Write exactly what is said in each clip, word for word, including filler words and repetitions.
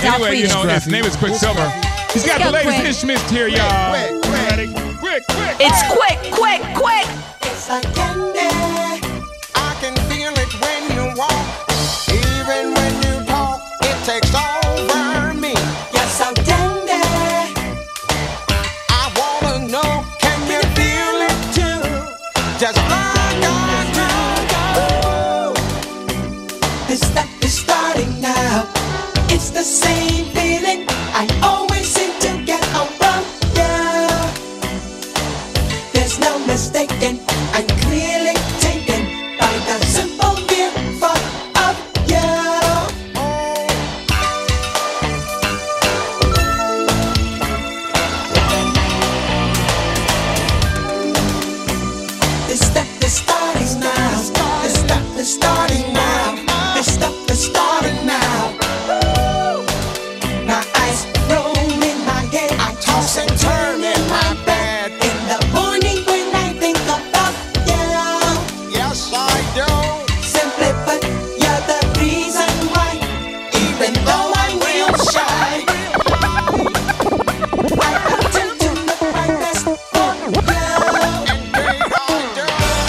anyway, you know, his name is Quicksilver. He's got the latest instruments here, y'all. Quick, quick, quick, quick. It's quick, quick, quick. It's like candy. I can feel it when you walk, even when you talk. It takes over me. You're so dandy. I wanna know, can you feel it too? Just like I do. This stuff is starting now. It's the same feeling I always seem to get around you. There's no mistaking, I'm clearly taken by the simple mere thought of you. This stuff is starting now. This stuff is starting now. This stuff is starting now. My eyes roll in my head. I toss and turn in my bed. In the morning when I think about you. Yes, I do. Simply put, you're the reason why. Even though I'm real shy, I attempt to look my best for you. Indeed, I do.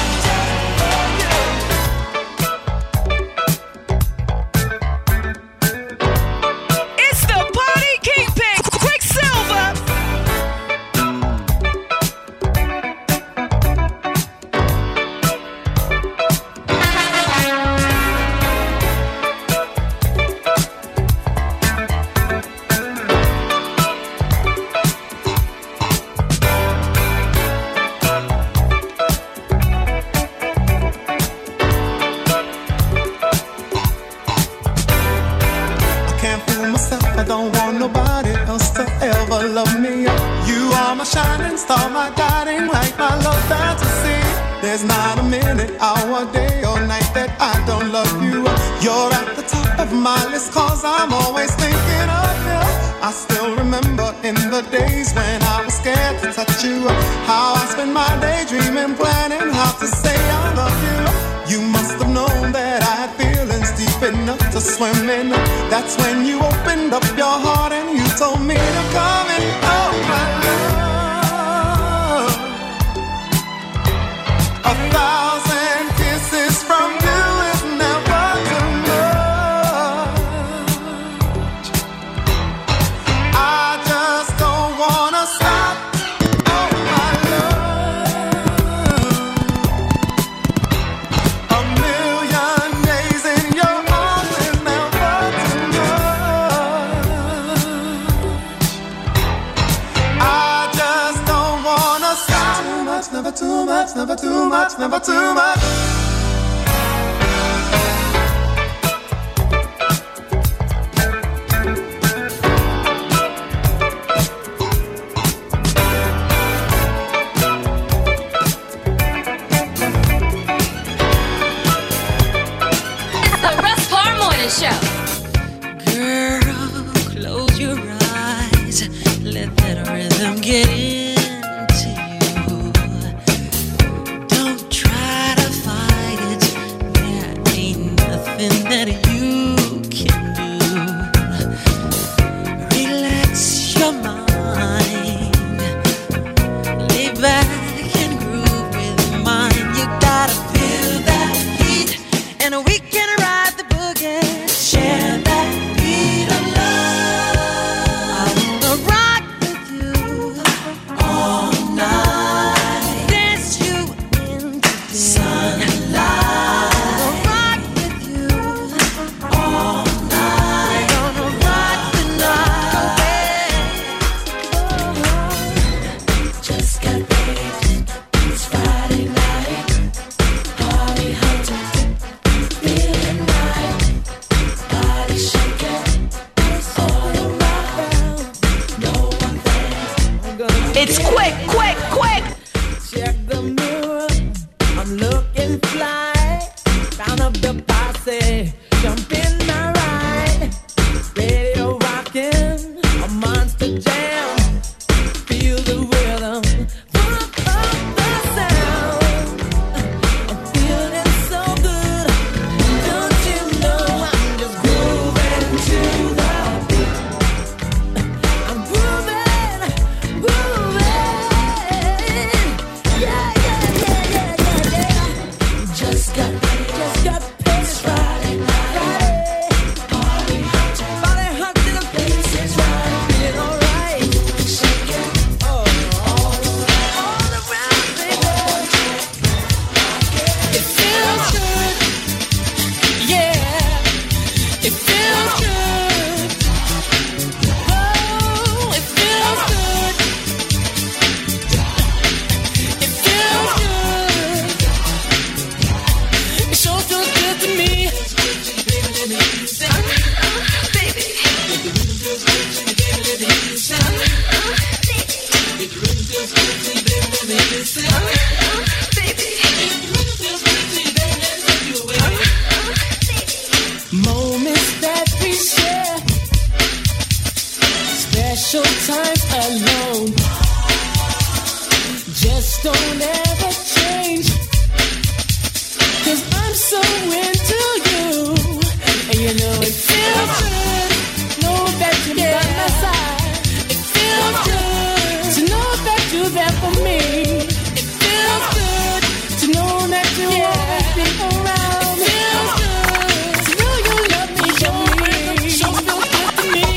It's the party kingpin, Quicksilver. I can't fool myself, I don't want nobody else to ever love me. You are my shining star, my guiding light, my love fantasy. There's not a minute, hour, day or night that I don't love you. You're at the top of my list, cause I'm always thinking of you. I still remember in the days when I was scared to touch you, how I spent my day dreaming, planning how to say I love you. You must have known that I had feelings deep enough to swim in. That's when you opened up your heart and you told me to come in. Oh my love, a thousand kisses from you is never too much. I just don't wanna stop. Oh my love, a million days in your arms is never too much. I just don't wanna stop. Too much, never too much, never too much, never too much. It's the Russ Parr Morning Show. Girl, close your eyes. Let that rhythm get into you. Don't try to fight it. There ain't nothing that you can do. Relax your mind. Lay back and groove with mine. You gotta feel that heat, and we can ride the boogie. Share that beat of love. I wanna rock with you all night. Dance you into the sunlight. I wanna rock with you all night. Gonna rock the night. Just got paid. It's Friday night. Party hunter. Feeling right. Body shaking. All around. No one there. It's quick, quick, quick. Check the mirror, I'm looking fly. Found up the posse, jump in my ride. Radio rocking, a monster jam. Feel the rhythm, pump up the sound. I'm feeling so good. Don't you know I'm just grooving to the beat. special times alone. Just don't ever change, 'cause I'm so into you. And you know it feels good, know that you're by my side. It feels good to know that you're there for me. It feels good to know that you're always been around. It feels good to know you love me, show me, show feel good to me.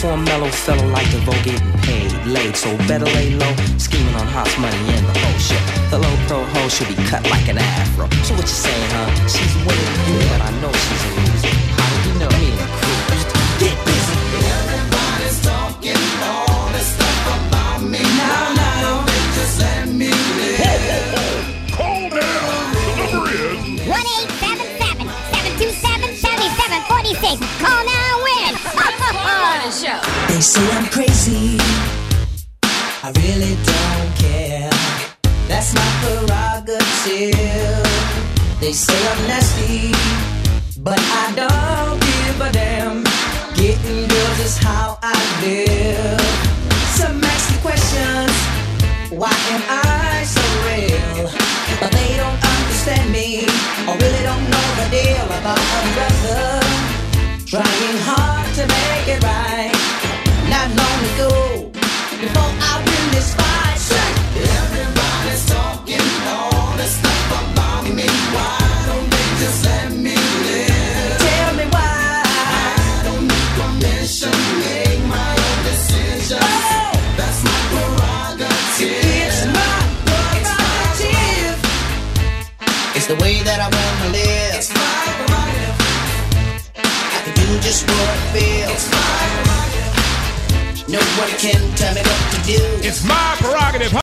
for a mellow fellow like DeVoe getting paid, laid, so better lay low, scheming on house money and the whole shit. The low pro hoe should be cut like an afro. So what you saying, huh? She's winning you, but I know she's a loser. How do you know me and the cruise? Get busy. Everybody's talking all this stuff about me. Now, now, they just let me live. Call down. The number is one eight seven seven, seven two seven, seven seven four six. Call now win. Morning Show. They say I'm crazy. I really don't care. That's my prerogative. They say I'm nasty, but I don't give a damn. Getting girls is how I live. Some ask me questions. Why am I so real? But they don't understand me, or really don't know the deal about a brother trying hard to make it right. Not long ago, before I win this fight, say, Everybody's talking all this stuff about me. Why don't they just let me live? tell me why. I don't need permission, make my own decisions. Oh! That's my prerogative. It's my prerogative. It's the way that I wanna live. It's my prerogative. I can do just what I feel. It's my prerogative. Nobody can tell me what to do. it's my prerogative.